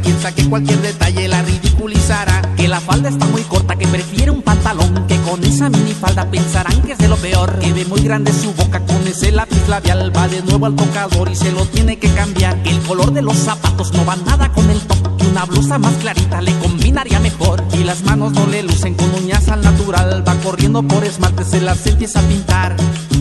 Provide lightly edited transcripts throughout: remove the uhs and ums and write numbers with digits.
piensa que cualquier detalle la ridiculizará. Que la falda está muy corta, que prefiere un pantalón, que con esa minifalda pensarán que es de lo peor. Que ve muy grande su boca con ese lápiz labial, va de nuevo al tocador y se lo tiene que cambiar. Que el color de los zapatos no va nada con el top, que una blusa más clarita le combinaría mejor. Y las manos no le lucen con uñas al natural, va corriendo por esmalte, se las empieza a pintar.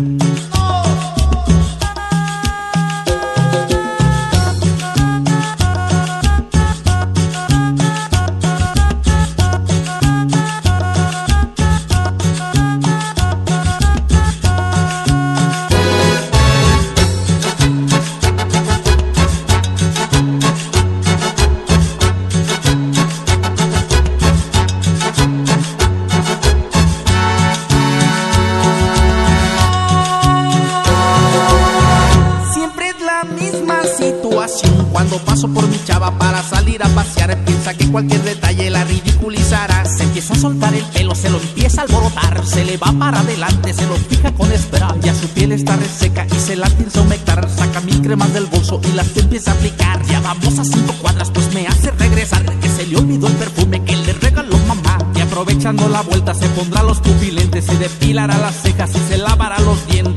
Cuando paso por mi chava para salir a pasear, piensa que cualquier detalle la ridiculizará. Se empieza a soltar el pelo, se lo empieza a alborotar, se le va para adelante, se lo fija con spray. Ya su piel está reseca y se la piensa humectar. Saca 1000 cremas del bolso y las empieza a aplicar. Ya vamos a 5 cuadras, pues me hace regresar, que se le olvidó el perfume que le regaló mamá. Y aprovechando la vuelta se pondrá los pupilentes, se depilará las cejas y se lavará los dientes.